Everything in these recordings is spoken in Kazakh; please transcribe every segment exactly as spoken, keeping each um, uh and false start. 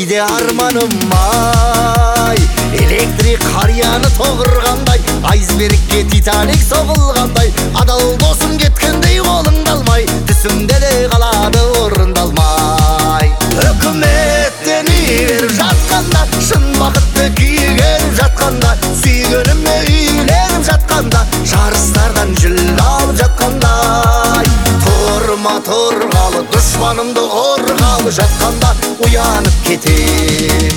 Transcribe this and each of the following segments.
кейде арманым ай, электрик қарияны тоғырғандай, айсбергке титаник соғылғандай, адал досым кеткендей қолыңды алмай, түсімде де қалады орындалмай. Үкіметтен беріп жатқанда, шын бақытты күйгеніп жатқанда, сүйгенімме үйленіп жатқанда, жарыстардан жүлде алып жатқандай. Тұрма тұрғалы дұшпанымды орғалы жатқанда, уянып кетем.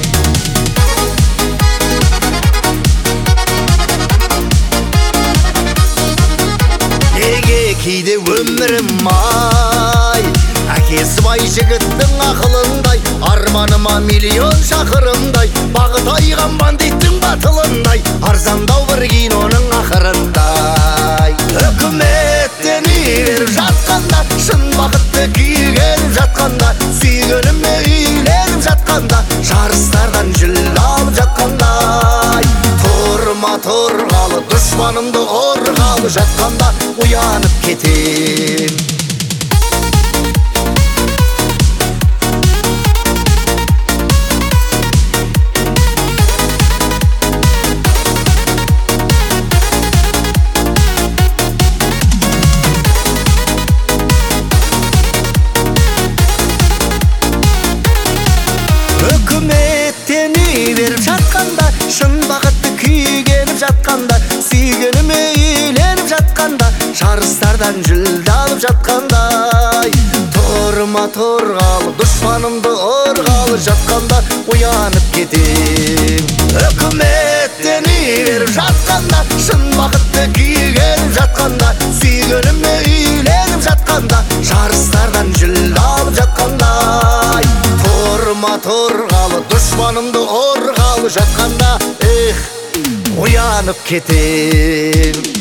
Неге кейде өмірім ай, әкесі бай жігіттің ақылындай, арманыма миллион шақырымдай, бағыт айған бандиттің батылындай, арзандау бір киноның ақырындай. Үкіметтен беріп жатқанда, шын бақытты күйгеніп жатқанда, сүйгенімме үйленіп жатқанда, жарыстардан жүлде алып жатқандай. Тұрма тұрғалы дұшпанымды орғалы жатқанда, уянып кетем. Үкіметтен беріп жатқанда, шын бақытты күйгеніп жатқанда, сүйгеніме үйленіп жатқанда, жарыстардан жүлде алып жатқандай. Тұрма тұрғалы дұшпанымды орғалы жатқанда, уянып кетем. Үкіметтен беріп жатқанда, шын бақытты күйгеніп жатқанда, сүйгеніме үйленіп жатқанда, жарыстардан жүлде алып жатқандай. Тұрма тұрғалы дұшпанымды орғалы жатқанда, ех, уянып кетем.